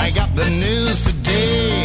I got the news today.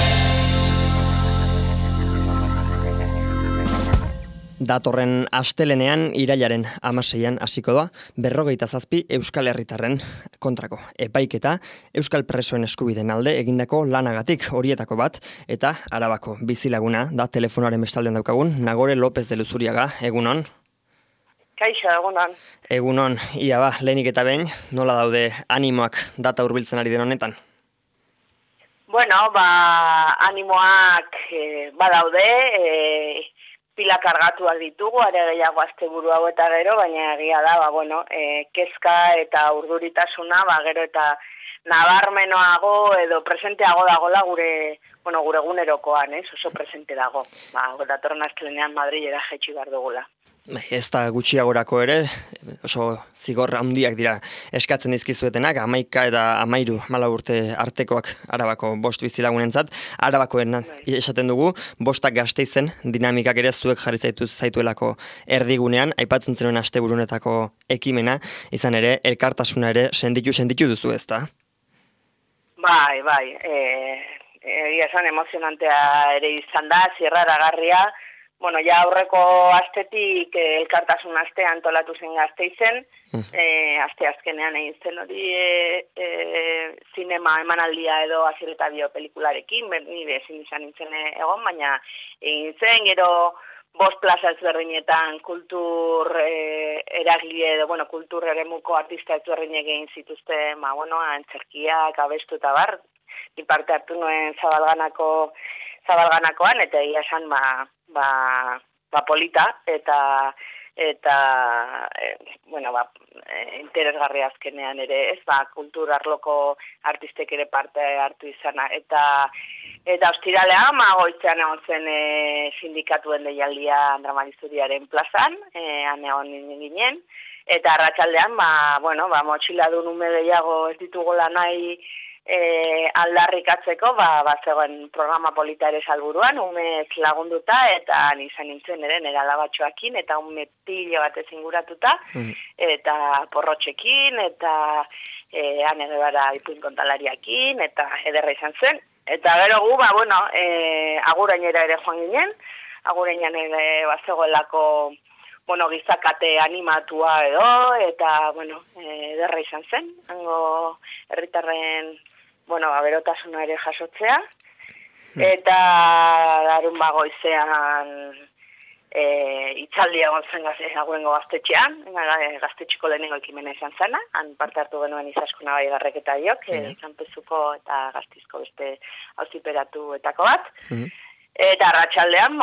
Datorren astelenean irailaren 16an hasiko da 57 Euskal Herritarren kontrako epaiketa Euskal presoen eskubideen alde egindako lanagatik, horietako bat, eta Arabako bizilaguna da telefonoaren bestaldean daukagun, Nagore López de Luzuriaga, egunon. Kaixo, egunon. Egunon, ia ba, lehenik eta behin, nola daude animoak data hurbiltzen ari den honetan? Bueno, animoak badaude, pila kargatuak ditugu, are gehiago asteburu hau eta gero, baina egia da, kezka eta urduritasuna, gero eta nabarmenoago edo presenteago dagola gure egunerokoan, oso presente dago. Datorren astelenean Madrilera jaitsi behar dugula. Ez da gutxiagorako ere, oso zigor handiak dira eskatzen dizkizuetenak, 11 eta 13 urte artekoak Arabako 5 bizilagunentzat. Arabakoen esaten dugu, 5 Gasteizen dinamikak ere zuek jarri zaituelako erdigunean, aipatzen zenuen asteburunetako ekimena, izan ere, elkartasuna ere sentitu duzu, ez da? Bai, egia esan emozionantea ere izan da, zirraragarria. Bueno, ja aurreko astetik elkartasun astea antolatu zen Gasteizen, aste azkenean egin zen hori zinema emanaldia edo Asier eta Bio pelikularekin, nire ezin izan nintzen egon, baina egin zen, gero 5 plaza ezberdinetan kultur eragile edo, kultur eremuko artista ezberdinek egin zituzten, antzerkiak, abestu eta bar, ni parte hartu nuen zabalganakoan, eta egia esan polita eta interesgarri azkenean ere, ez kultur arloko artistek ere parte hartu izana, eta ostiralean goizean egon zen sindikatuen deialdia Dramalizuriaren plazan, han egon ginen, eta arratsaldean motxiladun ume gehiago ez ditugola nahi aldarrikatzeko, zegoen programa polita ere salburuan, umez lagunduta, eta izan nintzen ere nera alabatxoakin, eta ume pilo bat ezinguratuta, eta porrotxekin, eta anegabara ipuin kontalariakin, eta ederra izan zen. Eta gero gu, agurainera ere joan ginen, agurainan ere bazegoelako gizakate animatua edo, eta, ederra izan zen, hango herritarren, berotasuna ere jasotzea, eta larun goizean itzaldia egon zen agurengo gaztetxean, gaztetxiko lehenengo ekimena izan zena, han parte hartu genuen Izaskuna Baigarrek eta biok, Kanpezuko eta Gaztizko beste auziperatuetako bat, eta arratsaldean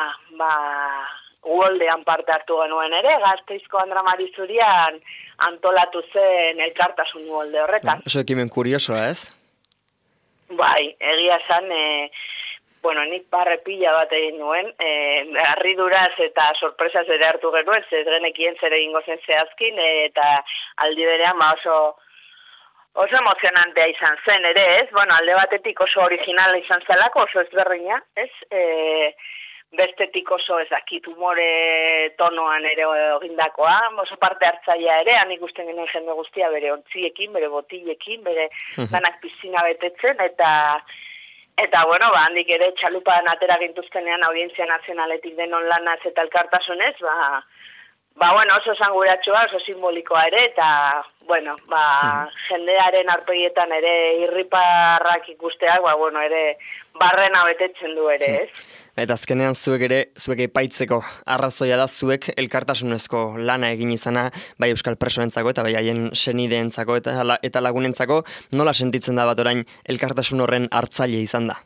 Uoldean parte hartu genuen ere, Gasteizko Dramalizurian antolatu zen elkartasun uolde horretan. Oso ekimen kuriosoa, ez? Bai, egia esan, nik pila bat egin nuen, harriduraz eta sorpresaz ere hartu genuen, ez genekien zer egingo zen zehazkin, eta aldi berean oso emozionantea izan zen ere, ez? Alde batetik oso originala izan zelako, oso ezberdina, ez? Bestetik oso humore tonoan ere egindakoa, oso parte hartzailea ere, han ikusten genuen jende guztia bere ontziekin, bere botilekin, bere danak pizina betetzen, eta handik ere txalupan atera gintuztenean Audientzia Nazionaletik denon lanaz eta elkartasunez, oso esanguratsua, oso simbolikoa ere, eta, jendearen arpegietan ere irriparrak ikusteak, ere barrena betetzen du ere, ez? Eta azkenean zuek epaitzeko arrazoia da zuek elkartasunezko lana egin izana, bai Euskal presoentzako eta bai haien senideentzako eta lagunentzako, nola sentitzen da bat orain elkartasun horren hartzaile izan da?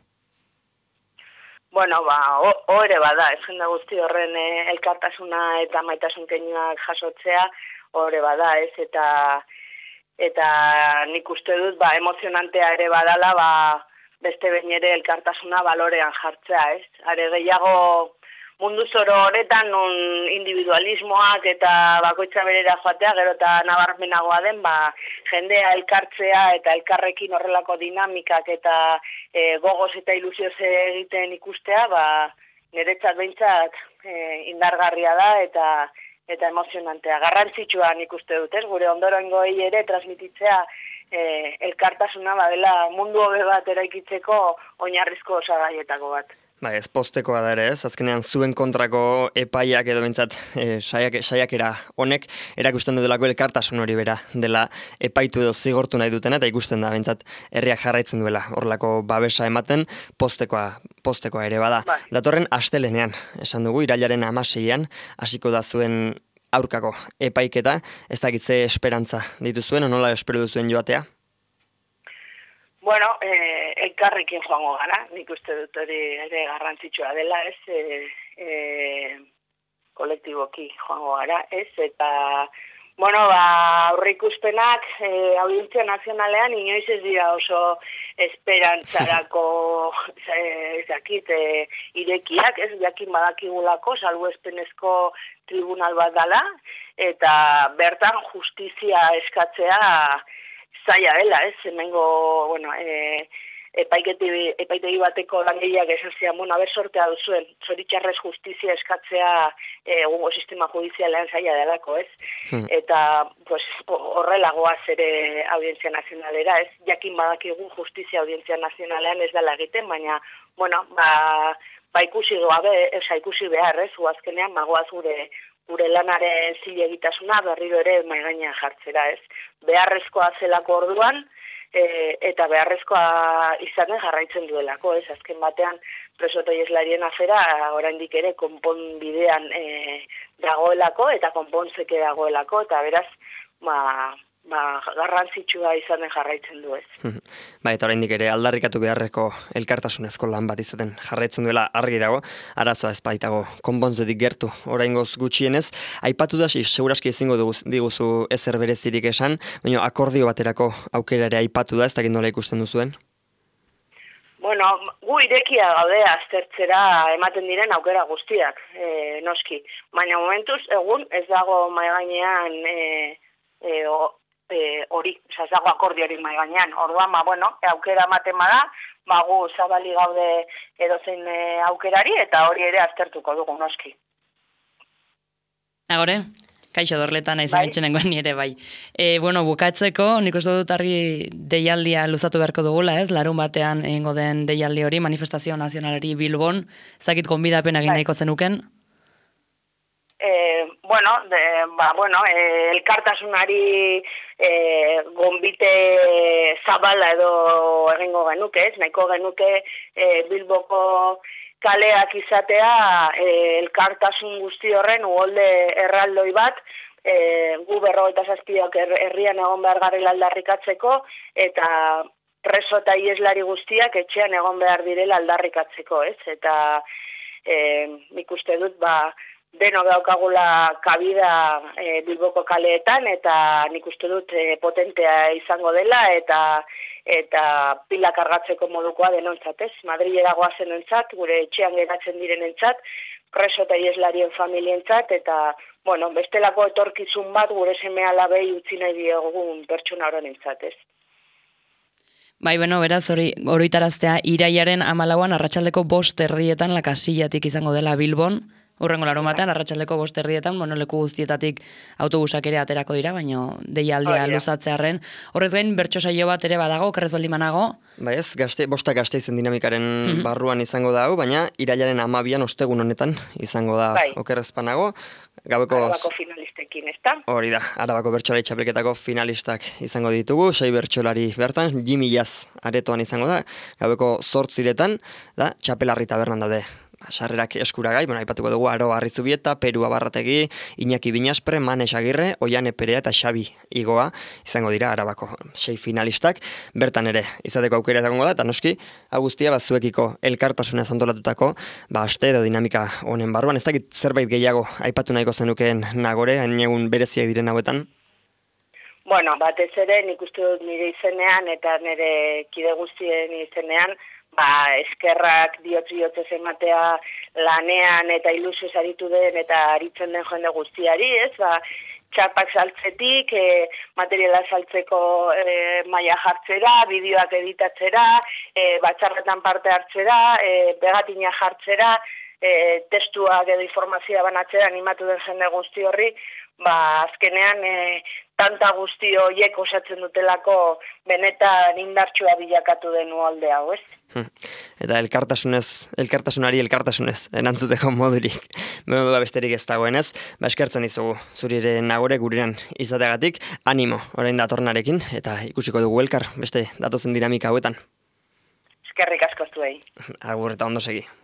Hore bada, ez jende guzti horren elkartasuna eta maitasun keinuak jasotzea, hore bada, ez, eta nik uste dut, emozionantea ere badala, beste behin ere elkartasuna balorean jartzea, ez? Are gehiago mundu zoro honetan nun individualismoak eta bakoitza berera joatea, gero eta nabarmenagoa den, jendea elkartzea eta elkarrekin horrelako dinamikak eta gogoz eta ilusioz egiten ikustea, niretzat behintzat indargarria da eta emozionantea. Garrantzitsua nik uste dut, gure ondorengoei ere transmititzea elkartasuna badela mundu hobe bat eraikitzeko oinarrizko osagaietako bat. Ez poztekoa da ere, azkenean zuen kontrako epaiak edo bentsat saiakera honek erakusten duelako elkartasun hori bera dela epaitu edo zigortu nahi dutena, eta ikusten da bentsat herriak jarraitzen duela horrelako babesa ematen poztekoa ere bada. Bai. Datorren astelenean, esan dugu, irailaren 16an hasiko da zuen aurkako epaiketa, ez dakit ze esperantza dituzuen, nola espero duzuen joatea? Bueno, elkarrekin joango gara, nik uste dut hori ere garrantzitsua dela, kolektiboki joango gara, eta, bueno, aurreikuspenak audientzia nazionalean inoiz ez dira oso esperantzarako irekiak, jakin badakigulako, salbuespenezko tribunal bat dela, eta bertan justizia eskatzea zaila dela, hemengo, bueno, epaitegi bateko langileak esan zian, bueno, aber sortea duzuen, zoritxarrez justizia eskatzea egungo sistema judizialean zaila delako, Eta, pues, horrelagoaz ere audientzia nazionalera, jakin badakigu justizia audientzia nazionalean ez dela egiten, baina, bueno, ikusi behar, azkenean, magoaz gure lanaren zilegitasuna berriro ere mahai gainean jartzera, Beharrezkoa zelako orduan, eta beharrezkoa izanen jarraitzen duelako, azken batean preso eta iheslarien afera oraindik ere konponbidean dagoelako eta konpontzeke dagoelako, eta beraz, garrantzitsua izanen jarraitzen du, Eta oraindik ere aldarrikatu beharreko elkartasunezko lan bat izaten jarraitzen duela argi dago, arazoa ez baitago konpontzetik gertu oraingoz gutxienez. Aipatu da, seguraski ezingo diguzu ezer berezirik esan, baina akordio baterako aukera ere aipatu da, ez dakit nola ikusten duzuen? Bueno, gu irekia gaude aztertzera ematen diren aukera guztiak, noski. Baina momentuz, egun ez dago mahai gainean hori, ez dago akordio hori mahai gainean. Orduan, aukera ematen bada, gu zabali gaude edozein aukerari, eta hori ere aztertuko dugu, noski. Agore? Kaixo Dorleta naiz emitxenengoan nire bai. Bukatzeko, nik uste dut argi deialdia luzatu beharko dugula, larun batean egingo den deialdi hori, manifestazio nazionalari Bilbon, zakit gonbidapen egin nahiko zenuken? Elkartasunari gonbite zabala edo egingo genuke, nahiko genuke Bilboko kaleak izatea elkartasun guzti horren uholde erraldoi bat, gu 57 herrian egon behar garela aldarrikatzeko, eta preso eta ieslari guztiak etxean egon behar direla aldarrikatzeko, Eta nik uste dut, deno daukagula kabida Bilboko kaleetan, eta nik uste dut potentea izango dela, eta pila kargatzeko modukoa denontzat, Madrilera goazenentzat, gure etxean geratzen direnentzat, preso eta ieslarien familientzat, eta, bestelako etorkizun bat gure seme-alabei utzi nahi diogun pertsona horrenentzat, Beraz, oroitaraztea, irailaren 14an arratsaldeko 5:00 Lakasillatik izango dela Bilbon, hurrengo larun batean, arratsaldeko 5:00 leku guztietatik autobusak ere aterako dira, baina deialdia luzatzearren. Horrez gain, bertso saio bat ere badago, okerrez baldin banago? Bostak Gasteizen dinamikaren barruan izango da hau, baina irailaren 12an ostegun honetan izango da okerrez banago. Arabako finalistekin, ezta? Hori da, Arabako bertsolari txapelketako finalistak izango ditugu, 6 bertsolari bertan, Jimmy Jazz aretoan izango da, gaueko 8:00 da, txapelarri tabernan daude. Sarrerak eskuragai, aipatuko dugu Aro Arrizubieta, Peru Abarrategi, Iñaki Binaspre, Manes Agirre, Oiane Perea eta Xabi Igoa izango dira Arabako 6 finalistak. Bertan ere izateko aukera izango da, eta noski, guztia zuekiko elkartasunez antolatutako, aste edo dinamika honen barruan. Ez dakit zerbait gehiago aipatu nahiko zenukeen Nagore, hain egun bereziak diren hauetan? Batez ere, nik uste dut nire izenean eta nire kide guztien izenean, eskerrak diotz ematea lanean eta ilusioz aritu den eta aritzen den jende guztiari, txapak saltzetik, materiala saltzeko maila jartzera, bideoak editatzera, batzarretan parte hartzera, pegatina jartzera, testuak edo informazioa banatzera animatu den jende guzti horri, azkenean tanta guzti horiek osatzen dutelako benetan indartsua bilakatu den uholde hau, ez? Eta elkartasunari elkartasunez, erantzuteko modurik, modua besterik ez dagoenez, eskertzen dizugu, zurire nagore gurean izateagatik, animo, orain datornarekin, eta ikusiko dugu elkar, beste datozen dinamika hauetan. Eskerrik asko zuei. Agur eta ondo segi.